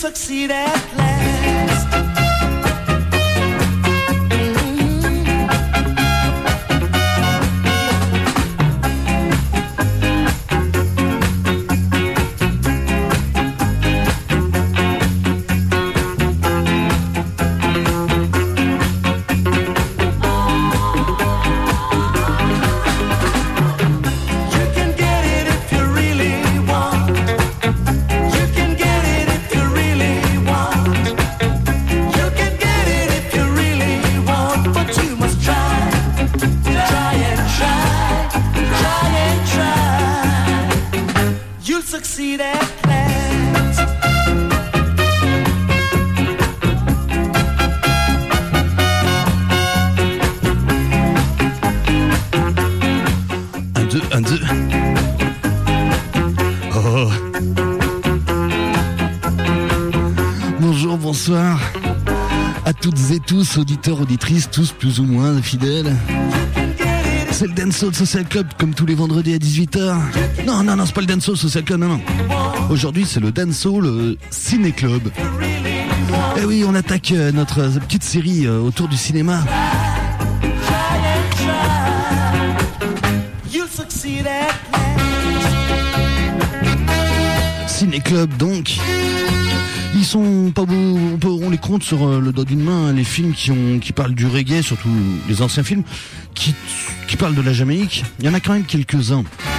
succeed at last. Succeed at last. Un, deux. Oh. Bonjour, bonsoir à toutes et tous, auditeurs, auditrices, tous plus ou moins fidèles. C'est le Dancehall Social Club, comme tous les vendredis à 18h. Non, c'est pas le Dancehall Social Club, non. Aujourd'hui, c'est le Dancehall Ciné Club. Et oui, on attaque notre petite série autour du cinéma. Ciné Club, donc. Ils sont pas beaux, on les compte sur le doigt d'une main, les films qui parlent du reggae, surtout les anciens films, qui parlent de la Jamaïque. Il y en a quand même quelques-uns.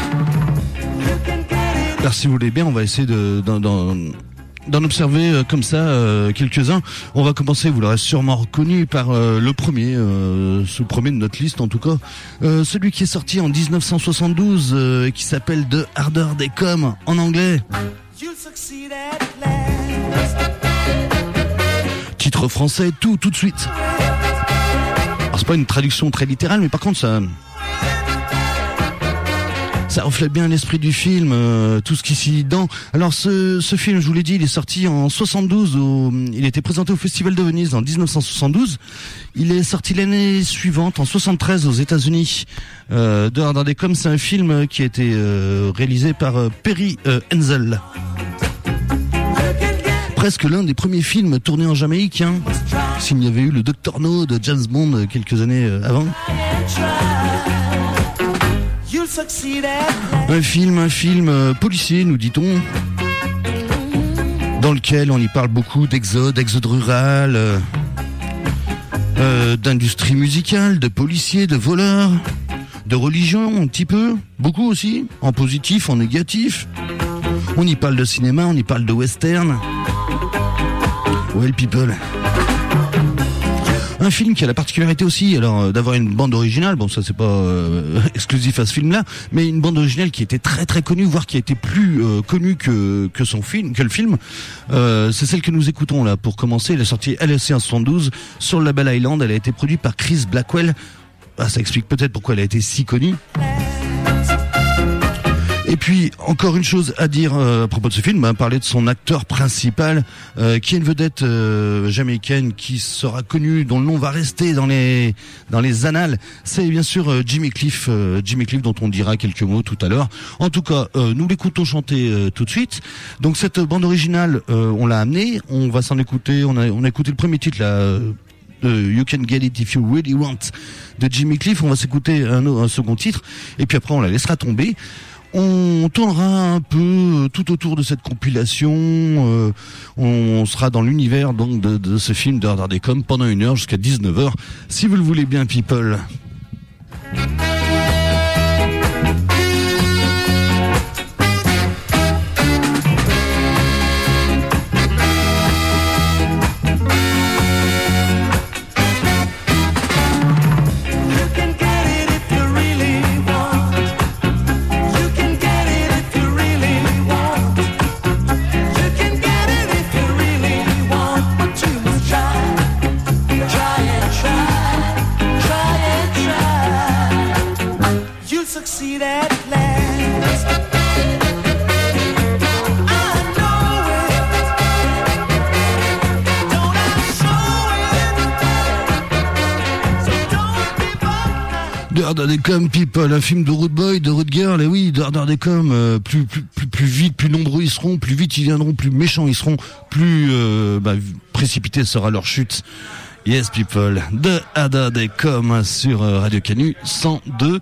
Alors si vous voulez bien, on va essayer d'en observer comme ça quelques-uns. On va commencer, vous l'aurez sûrement reconnu, par le premier de notre liste en tout cas. Celui qui est sorti en 1972 et qui s'appelle The Harder They Come en anglais. Titre français, tout de suite. Alors c'est pas une traduction très littérale, mais par contre ça reflète bien l'esprit du film, tout ce qui s'y lit dedans. Alors ce film, je vous l'ai dit, il est sorti en 72, il a été présenté au Festival de Venise en 1972. Il est sorti l'année suivante, en 73, aux États-Unis. The Harder They Come, c'est un film qui a été réalisé par Perry Henzell. Presque l'un des premiers films tournés en Jamaïque, hein, s'il y avait eu le Dr No de James Bond quelques années avant. Un film policier, nous dit-on, dans lequel on y parle beaucoup d'exode rural, d'industrie musicale, de policiers, de voleurs, de religion un petit peu, beaucoup aussi, en positif, en négatif. On y parle de cinéma, on y parle de western. Well people. Un film qui a la particularité aussi, alors d'avoir une bande originale, bon ça c'est pas exclusif à ce film-là, mais une bande originale qui était très très connue, voire qui a été plus connue que le film. C'est celle que nous écoutons là pour commencer. Elle est sortie LSC en 72 sur le label Island. Elle a été produite par Chris Blackwell. Ah, ça explique peut-être pourquoi elle a été si connue. Et puis, encore une chose à dire à propos de ce film, parler de son acteur principal, qui est une vedette jamaïcaine qui sera connue, dont le nom va rester dans les annales. C'est bien sûr Jimmy Cliff dont on dira quelques mots tout à l'heure. En tout cas, nous l'écoutons chanter tout de suite. Donc cette bande originale, on l'a amenée, on va s'en écouter, on a écouté le premier titre là. You Can Get It If You Really Want de Jimmy Cliff. On va s'écouter un second titre et puis après on la laissera tomber. On tournera un peu tout autour de cette compilation. On sera dans l'univers donc de ce film de Harder They Come pendant 1 heure jusqu'à 19h. Si vous le voulez bien, people. Succeed at last. I know it. Don't I show it? So don't give up. The Harder They Come, people, un film de Rude Boy, de Rude Girl, et oui, The Harder They Come, plus plus vite, plus nombreux ils seront, plus vite ils viendront, plus méchants ils seront, plus précipitée sera leur chute. Yes People de Ada Decom sur Radio Canu 102.2.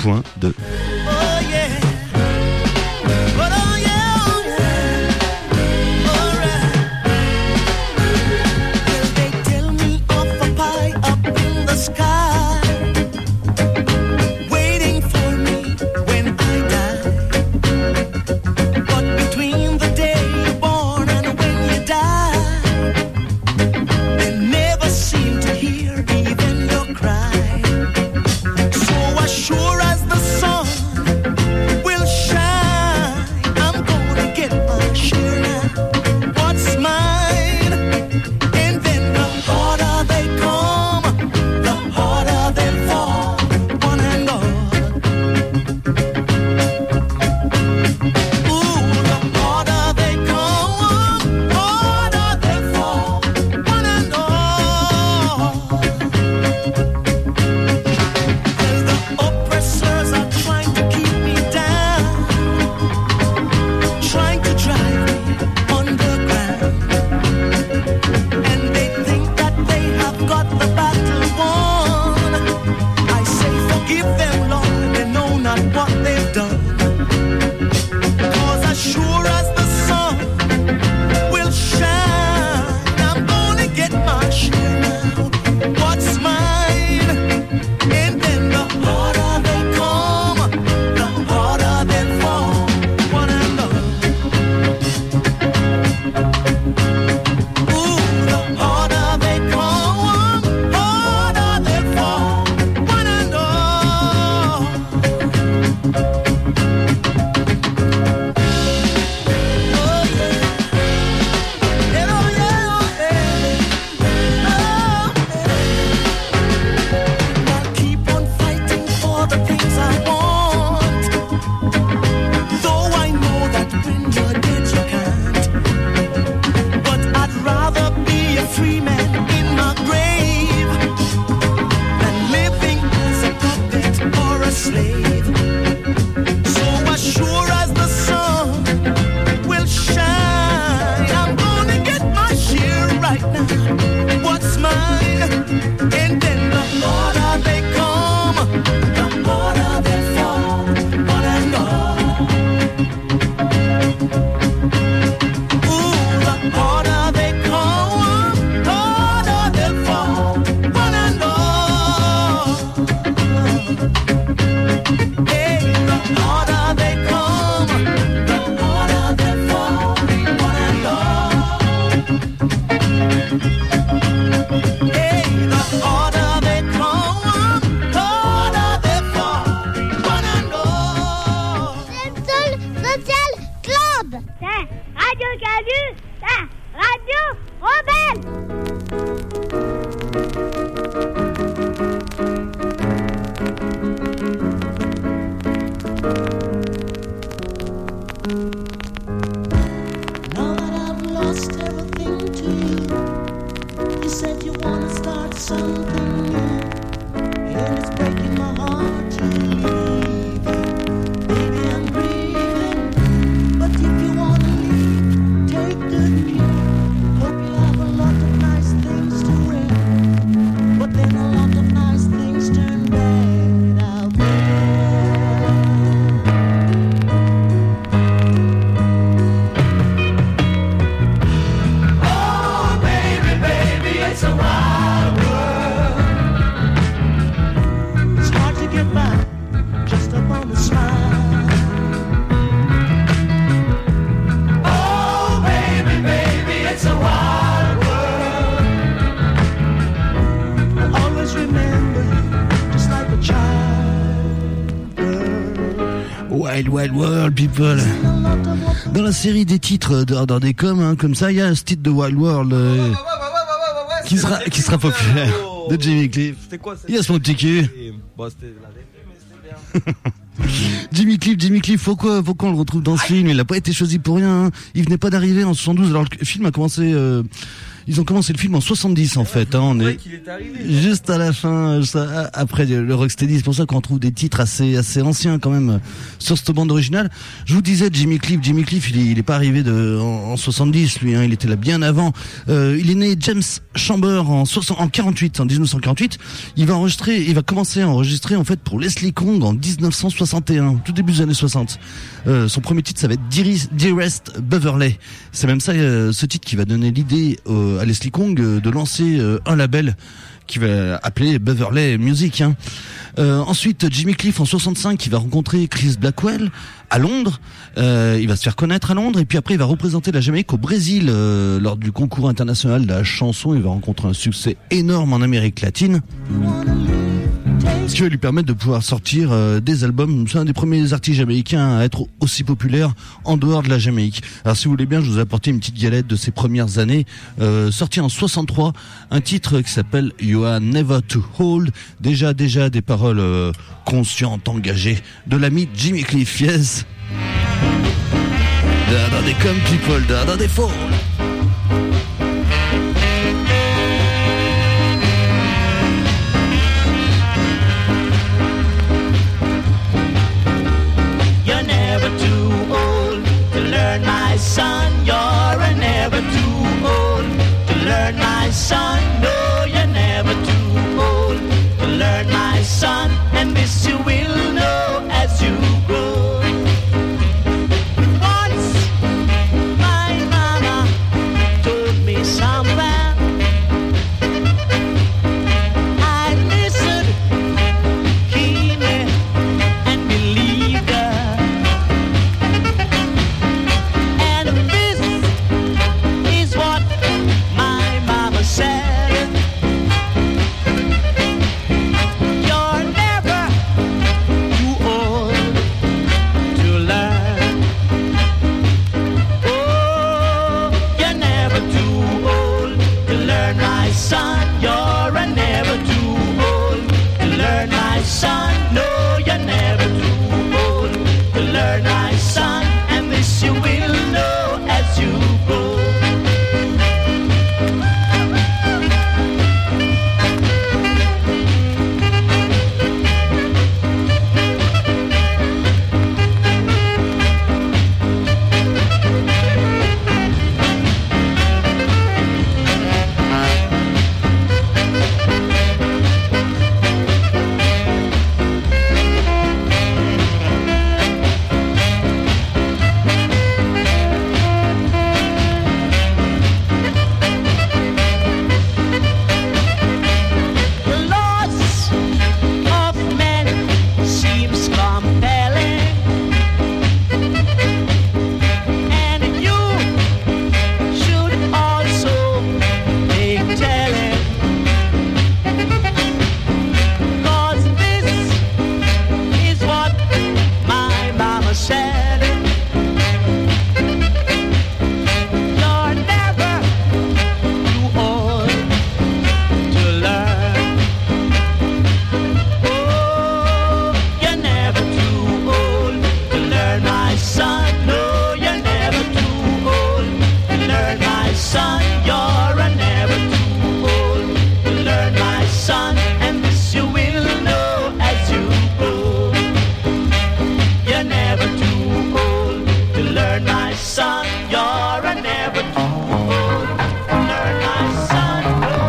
Wild World People. Dans la série des titres d'Ada Decom, hein, comme ça, il y a ce titre de Wild World qui sera populaire de Jimmy Cliff. C'était quoi ça? Yes, mon petit cul. Bon, c'était la vérité, mais c'était bien. Jimmy Cliff, faut qu'on le retrouve dans ce film. Il n'a pas été choisi pour rien. Hein. Il venait pas d'arriver en 72. Alors le film a commencé Ils ont commencé le film en 70 en fait. Hein, on Ouais, est qu'il est arrivé. juste à la fin, après le Rocksteady. C'est pour ça qu'on trouve des titres assez anciens quand même sur cette bande originale. Je vous disais Jimmy Cliff, il est pas arrivé en 70 lui. Hein, il était là bien avant. Il est né James Chamber en 1948. Il va commencer à enregistrer en fait pour Leslie Kong en 1961, tout début des années 60. Son premier titre, ça va être Dearest Beverly. C'est même ça, ce titre qui va donner l'idée à Leslie Kong de lancer un label qui va appeler Beverly Music. Hein. Ensuite, Jimmy Cliff en 65, il va rencontrer Chris Blackwell à Londres. Il va se faire connaître à Londres et puis après il va représenter la Jamaïque au Brésil lors du concours international de la chanson. Il va rencontrer un succès énorme en Amérique latine, ce qui va lui permettre de pouvoir sortir des albums. C'est un des premiers artistes jamaïcains à être aussi populaire en dehors de la Jamaïque. Alors si vous voulez bien, je vous ai apporté une petite galette de ses premières années. Sorti en 63, un titre qui s'appelle You Are Never Too Old. Déjà des paroles conscientes, engagées de l'ami Jimmy Cliff. Yes. Dans des come people, dans des falls. You're never too old to learn, my son. You're never too old to learn, my son. No, you're never too old to learn, my son. And this you will know as you grow. Once my mama told me somewhere, I listened keenly and believed her. And this is what my mama said. You're never too old to learn. Oh, you're never too old to learn, my son. You're never too old to learn, my son. No, you're never too old to learn, my son. And this you will know as you grow. The loss of men seems compelling, and you should also take telling, 'cause this is what my mama said. You're never too old to learn. Oh, you're never too old to learn, my son. No, you're never too old to learn, my son. You're never too old to learn, my son. And this you will know as you grow. You're never too old to learn, my son. You're never too old to learn, my son.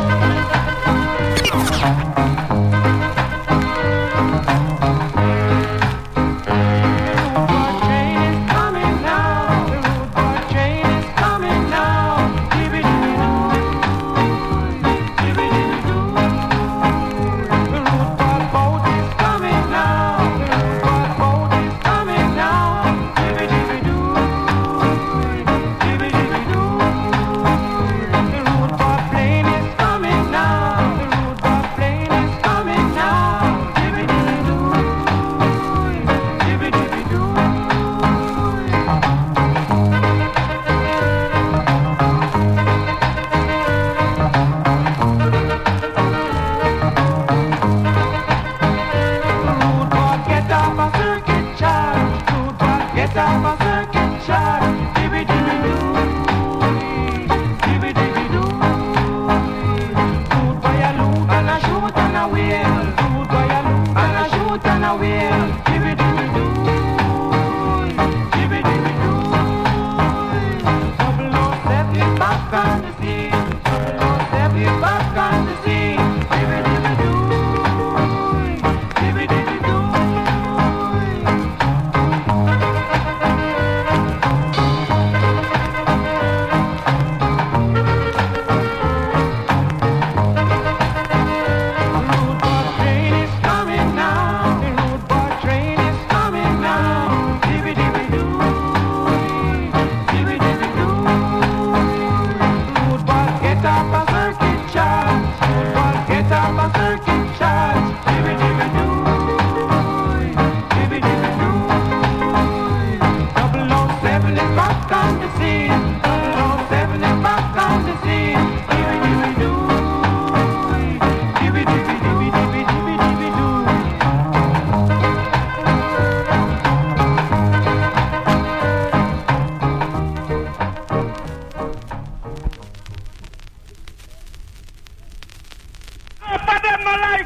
Train is coming now. Train is coming now. Give it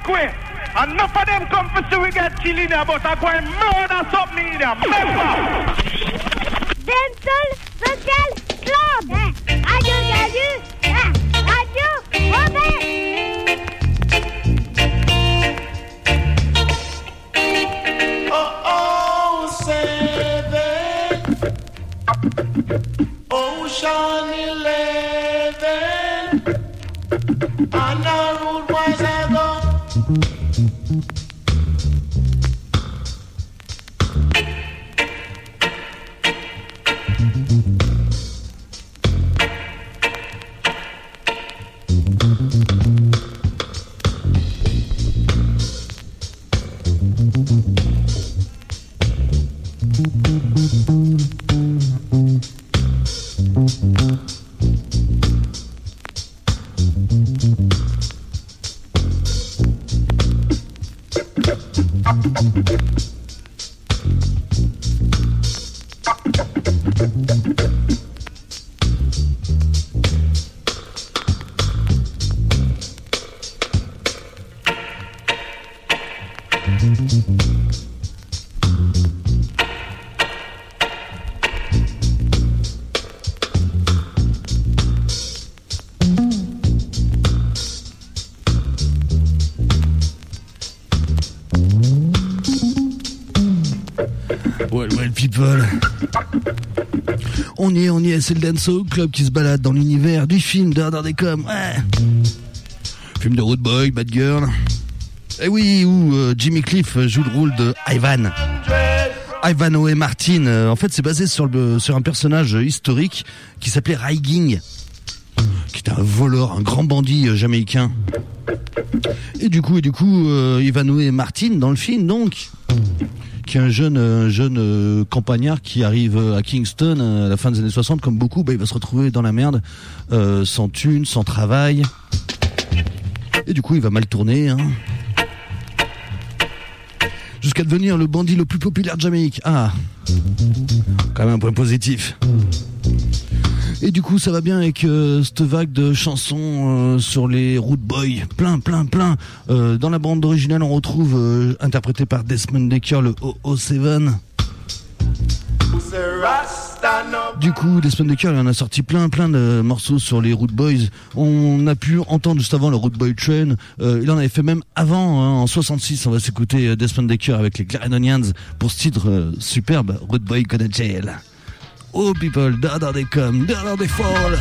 way. Enough of them come to see we get killing here, but I go and murder something in there. Remember! Dancehall Social Club. Radio Gadu. Radio Robert. Oh, 07 Ocean 11 and the road boys are gone. Well, people. On y est, c'est le Dancehall Club qui se balade dans l'univers du film d'Ardeur des Coms. Ouais. Film de Road Boy, Bad Girl. Et oui, où Jimmy Cliff joue le rôle de Ivan. Ivanhoe Martin. En fait, c'est basé sur un personnage historique qui s'appelait Ray Ging, qui était un voleur, un grand bandit jamaïcain. Et du coup, Ivanhoe Martin dans le film, donc, qui est un jeune campagnard qui arrive à Kingston à la fin des années 60, comme beaucoup, il va se retrouver dans la merde, sans thune, sans travail. Et du coup, il va mal tourner, hein. Jusqu'à devenir le bandit le plus populaire de Jamaïque. Ah, quand même un point positif. Et du coup, ça va bien avec cette vague de chansons sur les Root Boys. Plein. Dans la bande originale, on retrouve, interprété par Desmond Dekker, le 007. Du coup, Desmond Dekker, il en a sorti plein de morceaux sur les Root Boys. On a pu entendre juste avant le Root Boy Train. Il en avait fait même avant, hein, en 66. On va s'écouter Desmond Dekker avec les Clarendonians pour ce titre superbe, Root Boy Gonna Jail. Oh people, d'Ardeur des Coms, d'Ardeur des Fall.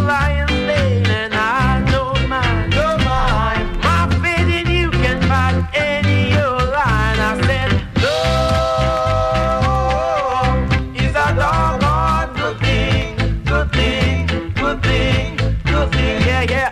lion's den, and I don't mind. Don't mind. My faith in you can fight any old lion. I said, love is a doggone good thing, good thing, good thing, good thing, yeah, yeah.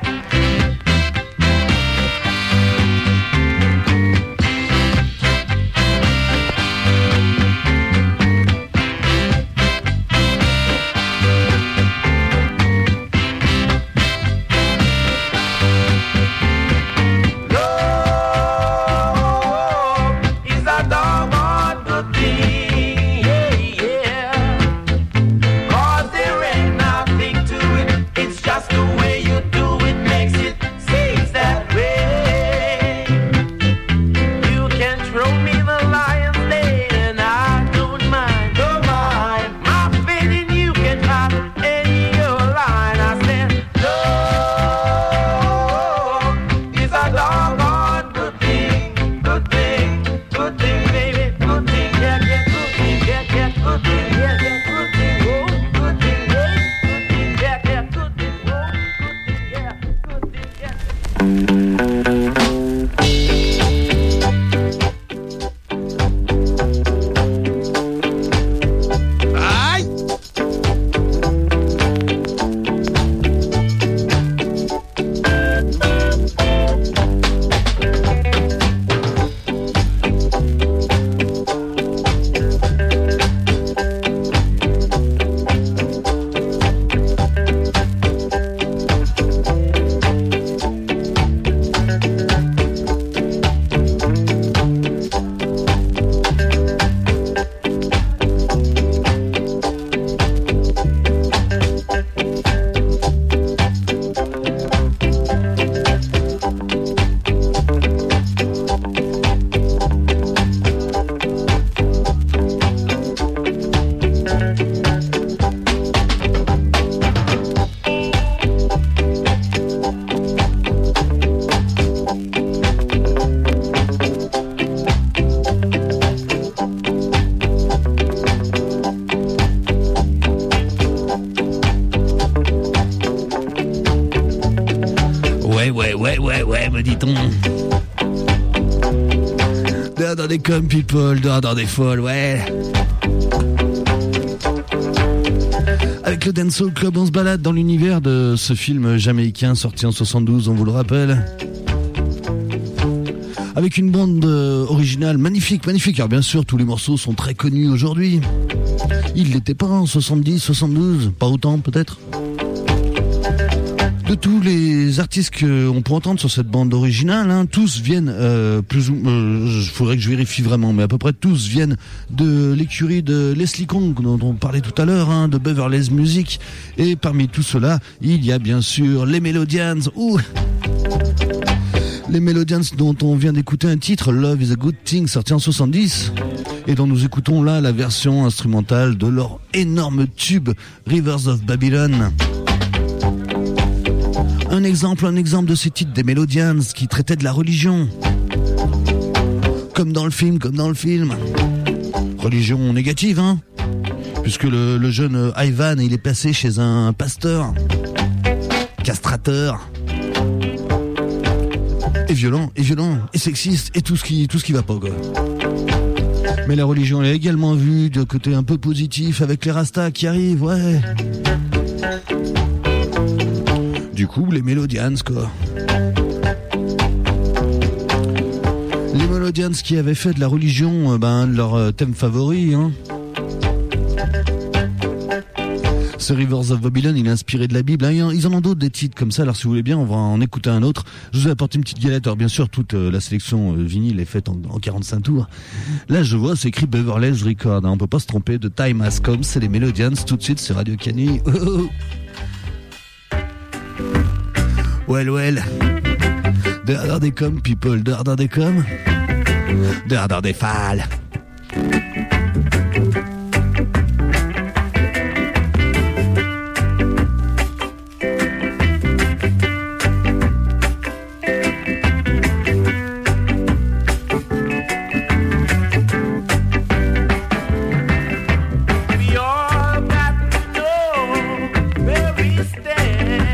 Ouais, me dit-on. Dans des comme people, dans des folles, ouais. Avec le Dancehall Club, on se balade dans l'univers de ce film jamaïcain sorti en 72, on vous le rappelle. Avec une bande originale magnifique. Alors bien sûr, tous les morceaux sont très connus aujourd'hui. Ils l'étaient pas en 70, 72, pas autant peut-être. De tous les artistes qu'on peut entendre sur cette bande originale, hein, tous viennent faudrait que je vérifie vraiment, mais à peu près tous viennent de l'écurie de Leslie Kong dont on parlait tout à l'heure, hein, de Beverly's Music. Et parmi tout cela, il y a bien sûr les Melodians. Les Melodians dont on vient d'écouter un titre, Love is a Good Thing, sorti en 70, et dont nous écoutons là la version instrumentale de leur énorme tube Rivers of Babylon. Un exemple de ces titres des Melodians qui traitaient de la religion. Comme dans le film. Religion négative, hein. Puisque le jeune Ivan, il est passé chez un pasteur, castrateur, et violent, et sexiste, et tout ce qui va pas, quoi. Mais la religion est également vue de côté un peu positif avec les Rastas qui arrivent, ouais. Du coup, les Melodians, quoi. Les Melodians qui avaient fait de la religion leur thème favori, hein. Ce Rivers of Babylon, il est inspiré de la Bible. Ils en ont d'autres, des titres comme ça. Alors si vous voulez bien, on va en écouter un autre. Je vous ai apporté une petite galette. Alors bien sûr, toute la sélection vinyle est faite en 45 tours. Là, je vois, c'est écrit Beverly's Record. On peut pas se tromper de Time Has Come. C'est les Melodians. Tout de suite, c'est Radio Canu. Well. Dehors des com, people. Dehors des com. Dehors des fals. We all got to know where we stand.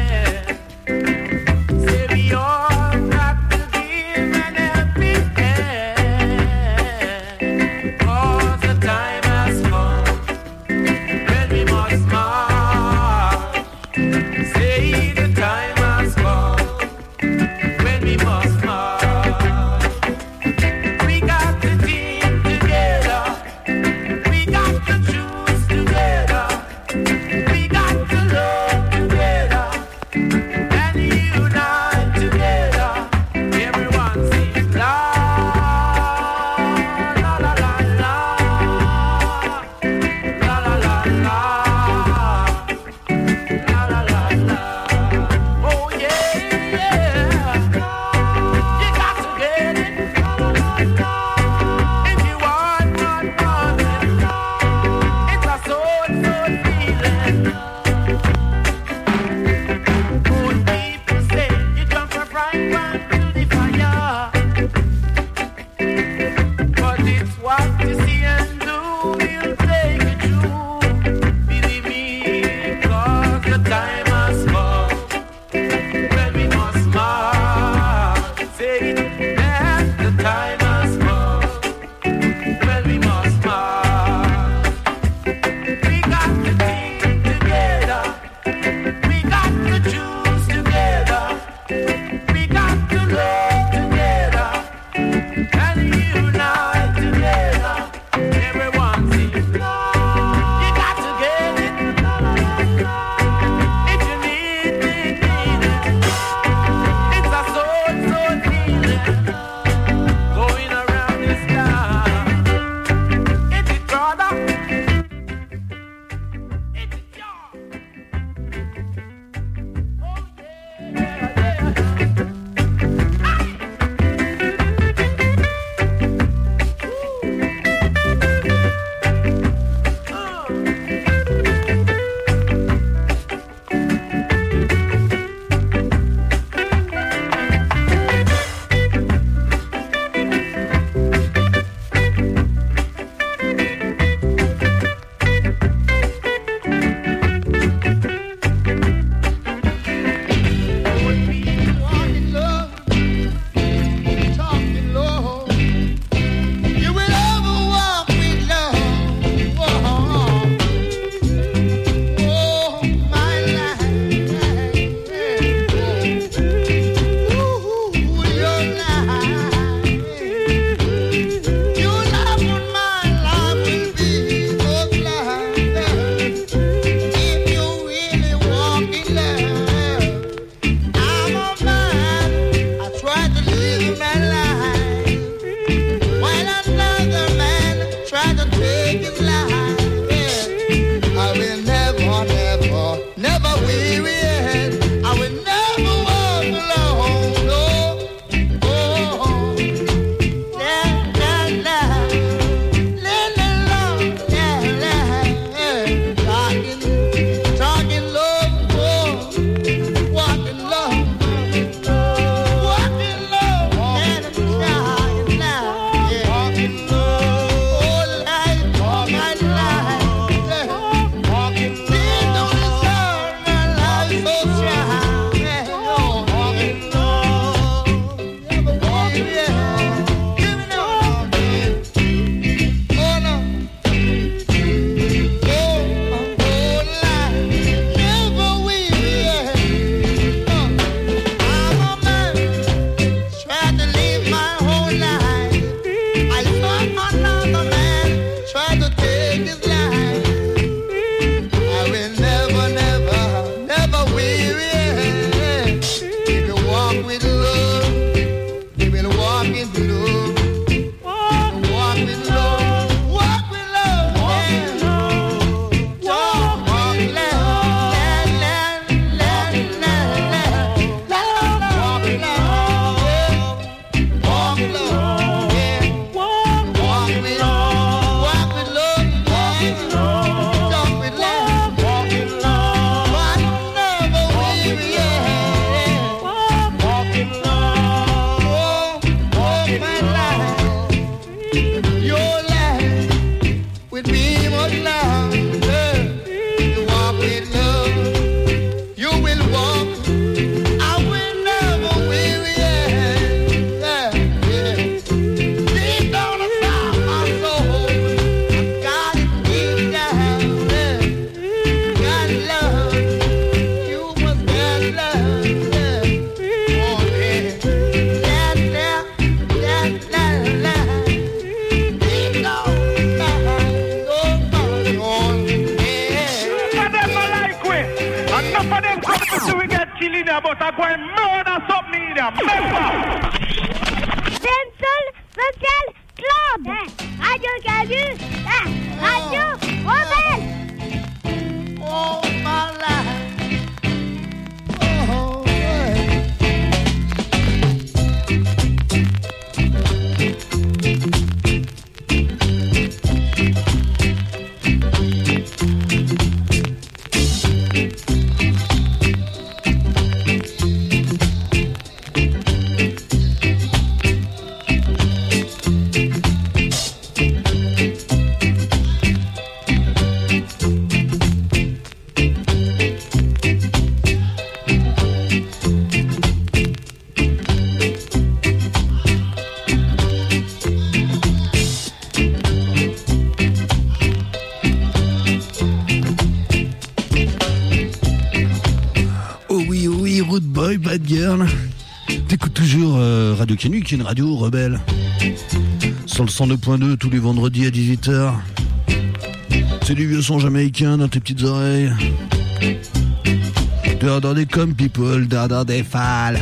So we get killing there, but I go and murder something in there. Remember? Dancehall Vocal Club. Radio Galu. Radio Rebelle. Oh, my life. Oh, Bad Girl. T'écoutes toujours Radio Canu, qui est une radio rebelle. Sur le 102.2 tous les vendredis à 18h. C'est du vieux son jamaïcain dans tes petites oreilles. Dehors des com people, dehors des fals.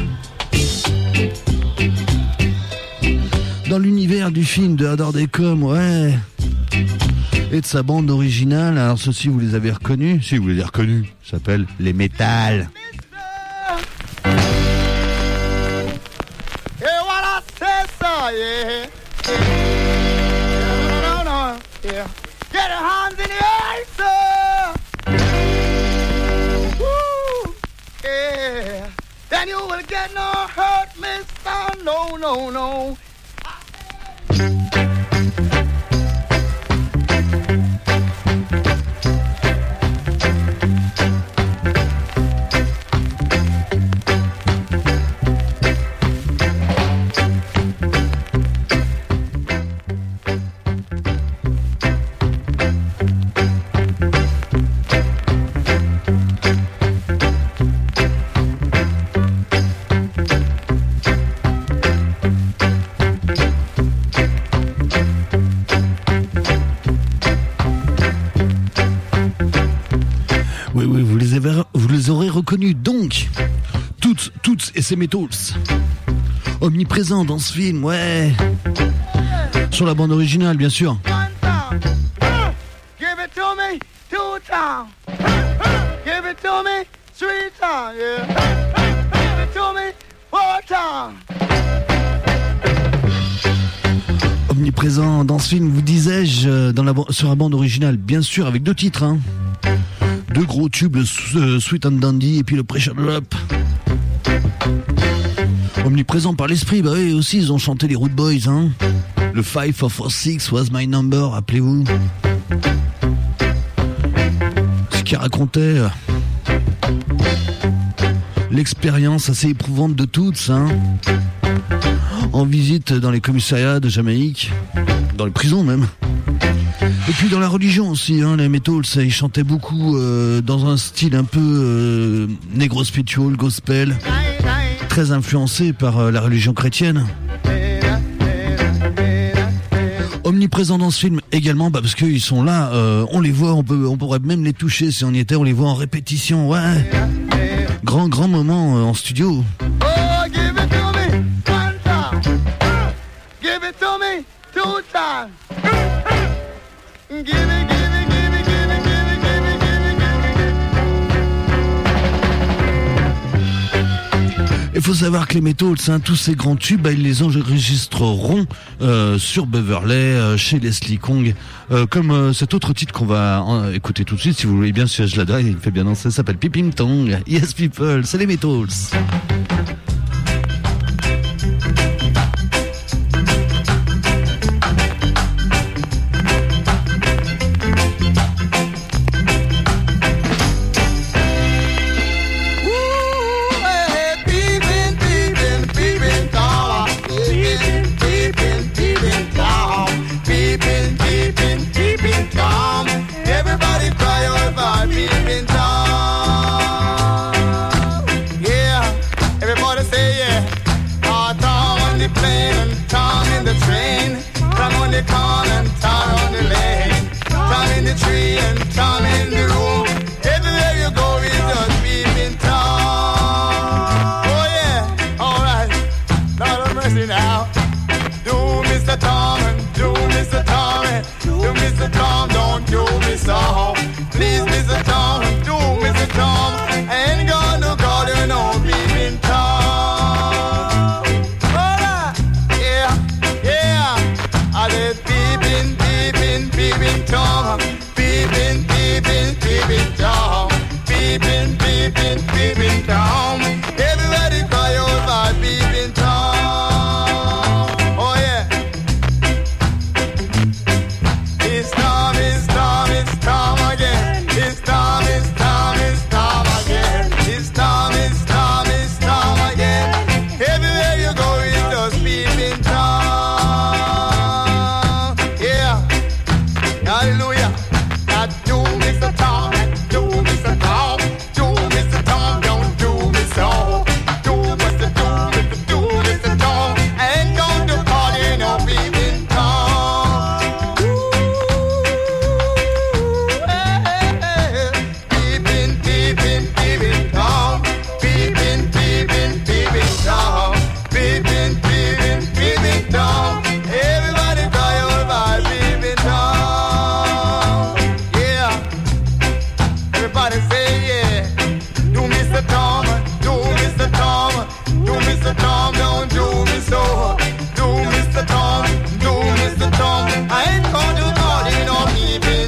Dans l'univers du film Dehors des com, ouais. Et de sa bande originale, alors ceux-ci vous les avez reconnus. Si vous les avez reconnus, ça s'appelle Les Métal. Yeah. No. Yeah. Get your hands in the air, sir. Woo. Yeah. Then you will get no hurt, mister. No. Vous les aurez reconnus donc. Toutes et ces Metals. Omniprésents dans ce film, ouais. Sur la bande originale, bien sûr. Give it to me 2 times. Give it to me 3 times, yeah. Give it to me 4 times. Omniprésent dans ce film, vous disais-je, sur la bande originale, bien sûr, avec 2 titres, hein. 2 gros tubes, Sweet and Dandy et puis le Pressure Drop. Omniprésent par l'esprit, bah oui, aussi ils ont chanté les Rude Boys, hein. Le 5446 was my number, rappelez-vous. Ce qui racontait l'expérience assez éprouvante de toutes, hein. En visite dans les commissariats de Jamaïque, dans les prisons même. Et puis dans la religion aussi, hein, les Metals, ils chantaient beaucoup dans un style un peu negro spiritual, gospel, très influencé par la religion chrétienne. Omniprésent dans ce film également, bah, parce qu'ils sont là, on les voit, on pourrait même les toucher si on y était, on les voit en répétition, ouais. Grand moment en studio. Oh, give it to me 1 time. Give it to me 2 times. Give it. Il faut savoir que les Metals, hein, tous ces grands tubes, bah, ils les enregistreront sur Beverley, chez Leslie Kong, comme cet autre titre qu'on va écouter tout de suite, si vous voulez bien, sur Ajlada, il fait bien danser, ça s'appelle Pipim Tong. Yes people, c'est les Metals. peeping, peeping, peeping Tom. Peeping, peeping, peeping Tom. Everybody cry out by peeping Tom. Yeah. Everybody say yeah. Do Mr. Tom, do Mr. Tom, do Mr. Tom, don't do me so. Do Mr. Tom, do Mr. Tom. I ain't going to call you no peeping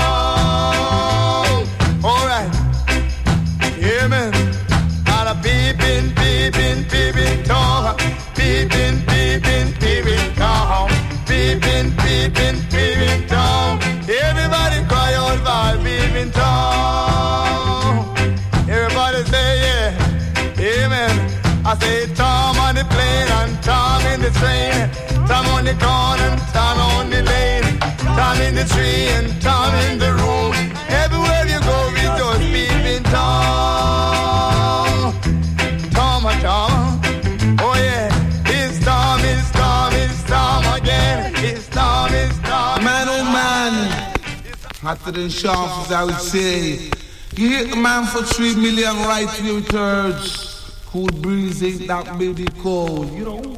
Tom. Alright. Yeah, man. And a peeping, peeping, peeping Tom. Peeping, peeping, peeping Tom. Peeping, peeping, peeping Tom. Everybody cry out by peeping Tom. Everybody say yeah, amen. I say Tom on the plane and Tom in the train. Tom on the corner and Tom on the lane. Tom in the tree and Tom in the room. Everywhere you go we just peeping Tom. Tom, Tom. Oh yeah, it's Tom, it's Tom, it's Tom again. It's Tom, it's Tom. Man, oh man, hotter than sharp as I would say. You hit the man for 3 million right to your thirds. Cool breeze ain't that baby cold, you know.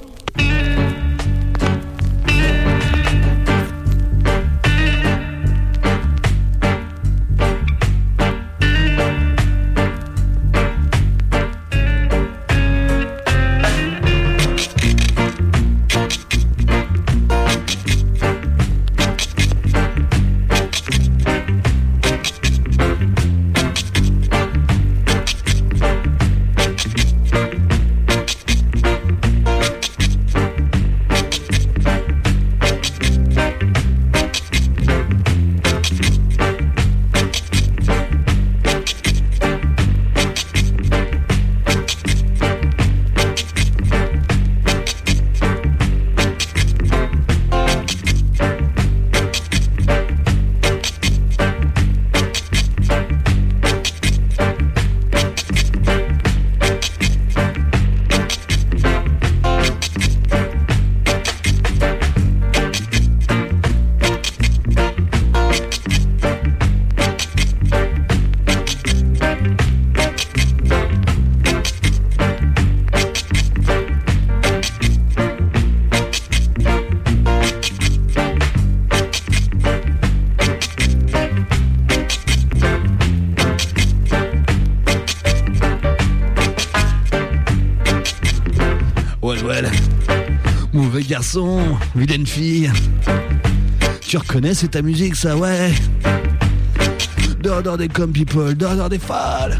Mauvais garçon, vilaine fille. Tu reconnais, c'est ta musique, ça, ouais. Dehors des com people, dehors des folles.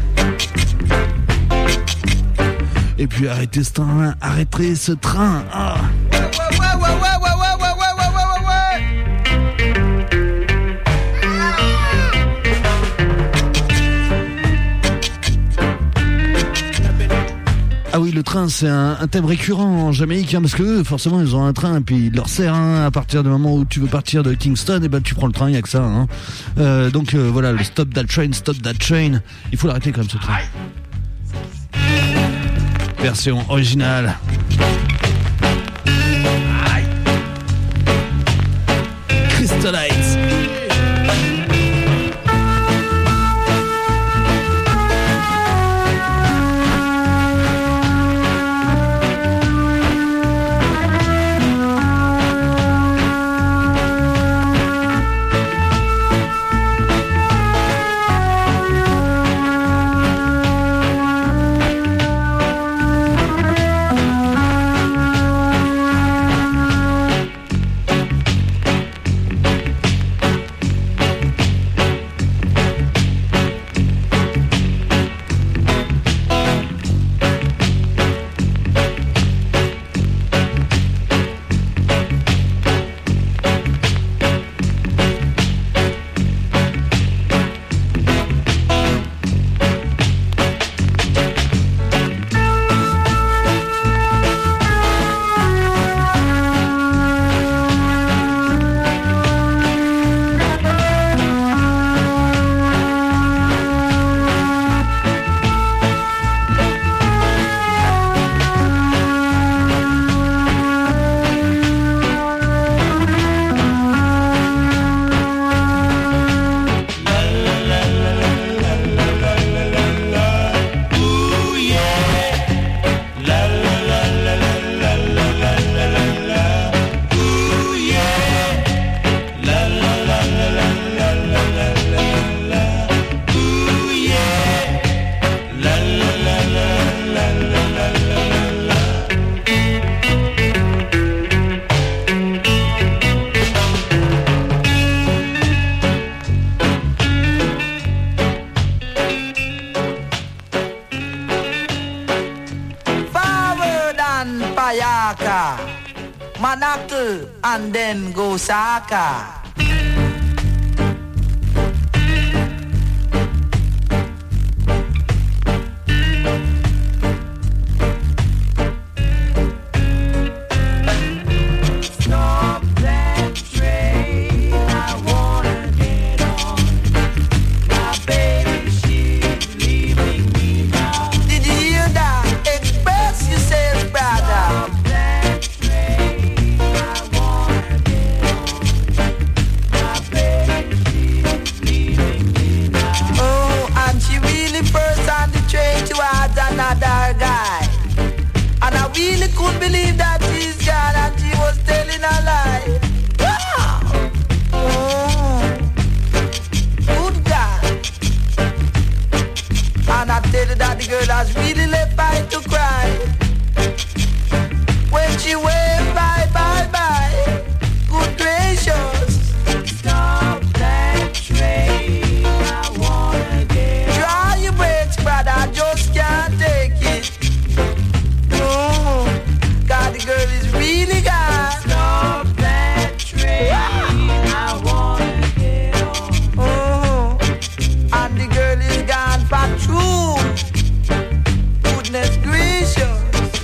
Et puis arrêtez ce train, arrêtez ce train. Ah. Ah oui, le train, c'est un thème récurrent en Jamaïque, hein, parce que eux, forcément, ils ont un train, et puis il leur sert, hein, à partir du moment où tu veux partir de Kingston, et ben tu prends le train, il n'y a que ça. Hein. Donc voilà, le stop that train, il faut l'arrêter quand même ce train. Version originale. Crystallites. Payaka, Manakal, and then Gosaka. Another guy, and I really couldn't believe that she's gone and she was telling a lie. Wow! Oh, good God! And I tell you that the girl has really left by to cry when she waved bye bye bye. Good gracious! Stop that train! I wanna get. Try your brakes, brother. I just can't take it. Oh, God, the girl is really gone. Stop that train. I wanna get on. Oh, and the girl is gone for true. Goodness gracious.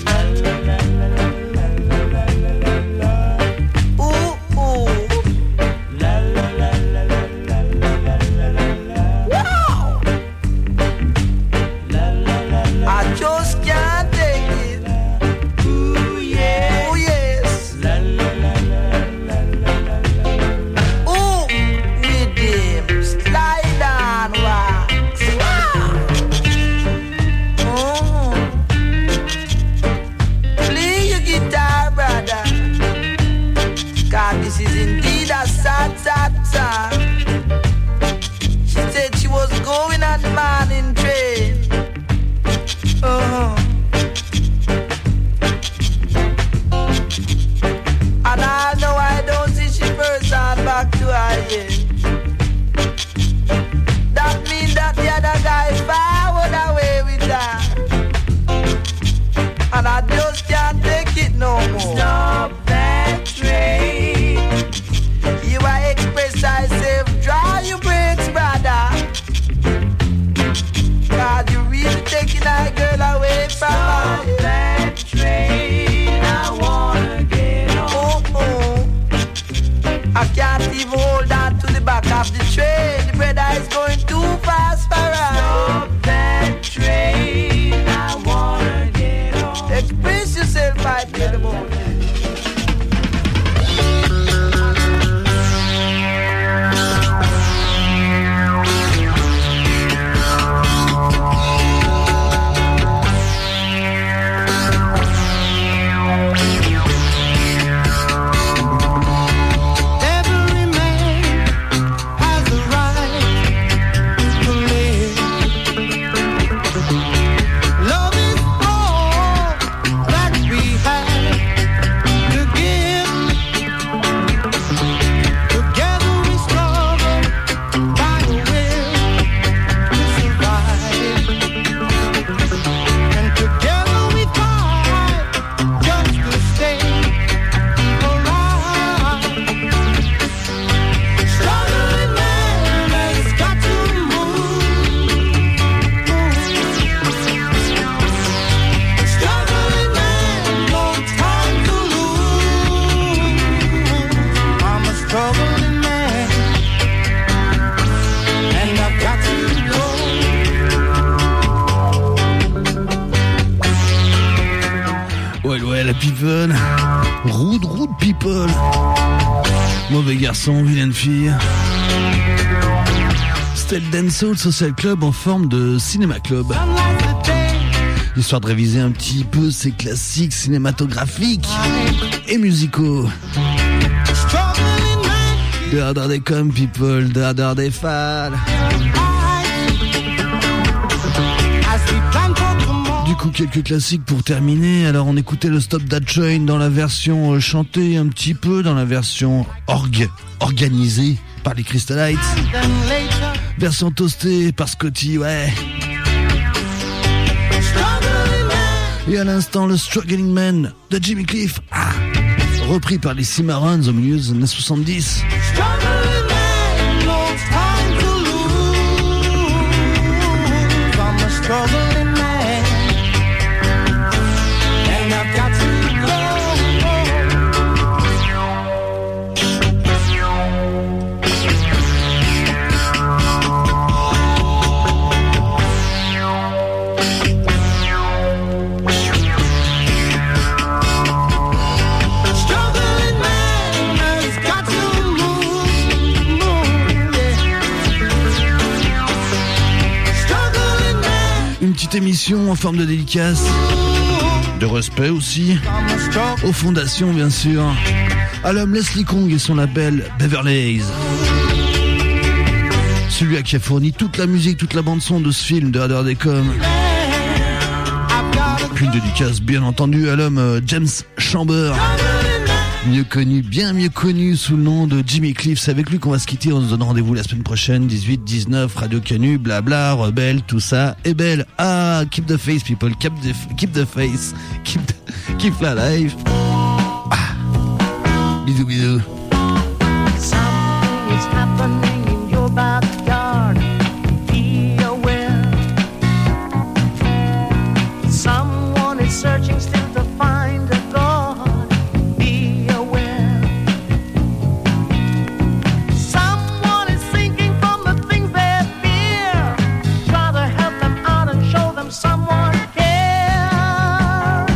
Ooh, ooh. Wow. I just can't take it. Ooh, yeah. Ooh, yes. Ooh, with him. Slide on wax. Wow. Oh. Play your guitar, brother. God, this is indeed a sad, sad song. She said she was going on the morning train. And I know I don't see she first on back to her yet. That means that the other guy forward away with her. And I just can't take it no more. Stop that train. You are express yourself, draw your brakes, brother. God, you really taking that girl away from her. Stop that train, I wanna get on. Oh, oh. I can't even hold on to the back of the train. The brother is going too fast for her. Stop that train, I wanna get on. Express yourself, my dear boy. Every man has the right to live. Love is all that we have to give. Together we struggle by the will to survive. And together we fight just to stay alive. Struggling man has got to move. Struggling man, no time to lose. I'm a struggling man, and I've got to go. Ouais, la people. Rude people. Mauvais garçon, vilaine fille. C'était le Dancehall Social Club en forme de cinéma club. Unlike the day, Histoire de réviser un petit peu ces classiques cinématographiques et musicaux. struggling man, Dehors des com people, dehors des fans. as we plan for tomorrow. Du coup, quelques classiques pour terminer. Alors, on écoutait le Stop That Train dans la version chantée un petit peu, dans la version organisée par les Crystalites. Then later, Version toastée par Scotty, ouais. struggling man, Et à l'instant, le Struggling Man de Jimmy Cliff, repris par les Cimarrons au milieu des années 70. Struggling man, and I've got to go. Struggling man has got to move, yeah. Struggling man. Une petite émission en forme de dédicace, de respect aussi, aux fondations bien sûr, à l'homme Leslie Kong et son label Beverly Hills. Celui qui a fourni toute la musique, toute la bande son de ce film de Radar Decom. Puis une dédicace bien entendu à l'homme James Chamber, bien mieux connu sous le nom de Jimmy Cliff. C'est avec lui qu'on va se quitter. On se donne rendez-vous la semaine prochaine, 18, 19, Radio Canu, blabla, rebelle, tout ça est belle. Keep the face, people, keep the face, keep la life. Bisous, bisous. Something is happening in your backyard. Be aware. Someone is searching still to find a God. Be aware. Someone is sinking from the things they fear. Try to help them out and show them someone cares.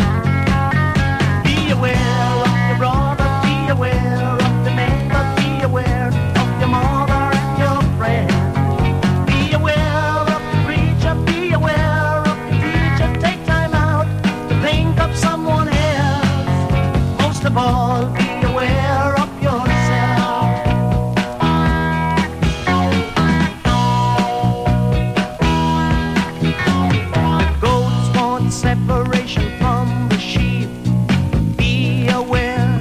Be aware of your brother. Be aware of the neighbor. Be aware of your mother and your friend. Be aware of the preacher. Be aware of the teacher. Take time out to think of someone else. Most of all, be aware of yourself. Goats want separation from the sheep. Be aware.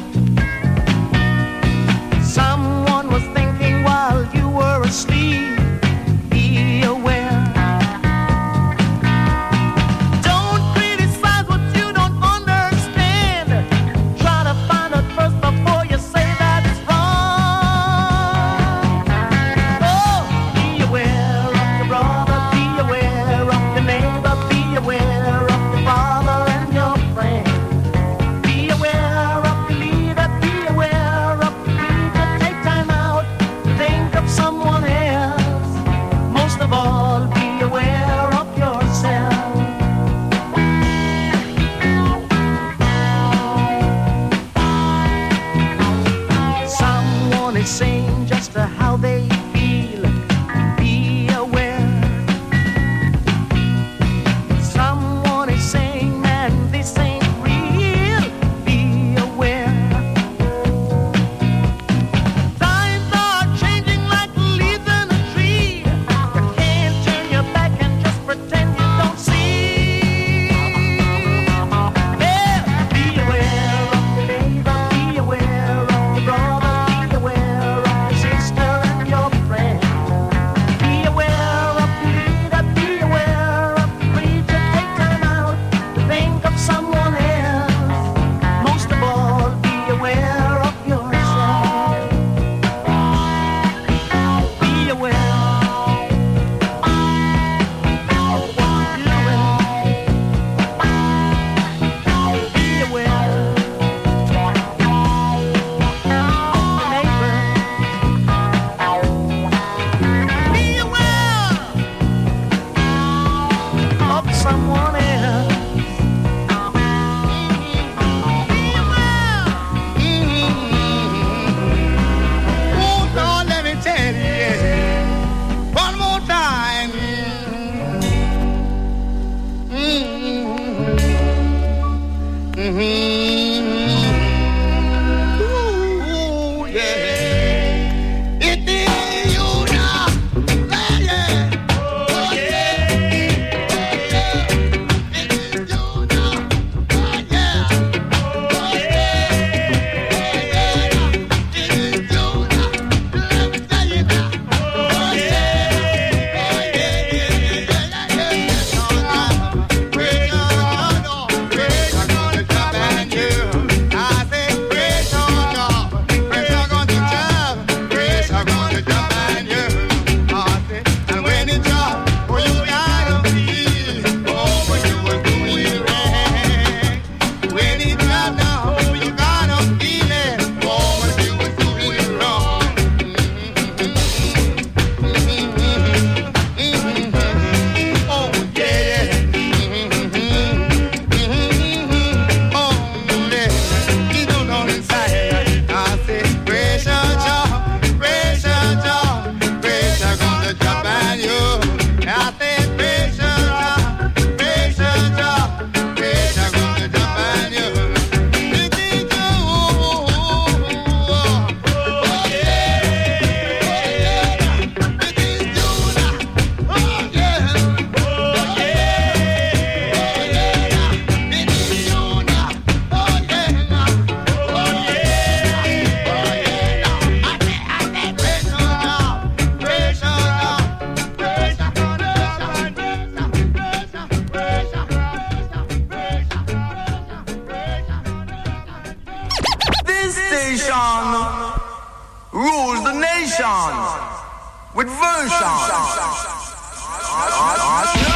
Someone was thinking while you were asleep. Be aware. Don't criticize what you don't understand. Try to find out first before you say that it's wrong. Oh, be aware of your brother. Be aware of your neighbor. Be aware of your father and your friend. Be aware of the leader. Be aware of the preacher. Take time out to think of someone else. Most of all, be aware of yourself. Someone is saying just how they feel. Be aware. Someone is saying, man, this ain't real. Be aware. Times are changing like leaves in a tree. You can't turn your back and just pretend you don't see. Yeah, be aware of your neighbor. Be aware of your brother. Be aware of your sister and your friend. Be aware of the leader. Be aware of the preacher. Take time out to think of someone else. Most of all, be aware of yourself. Be aware of what you're doing. Be aware of your neighbor. Be aware of someone else. Be aware. Oh, Lord, let me tell you one more time. Ooh, yeah. It is you now. Yeah. Oh, yeah. It is you now. Oh, yeah. Oh, yeah. It is you now. Let me tell you now. Oh, yeah. Oh, yeah. station rules the nation with version.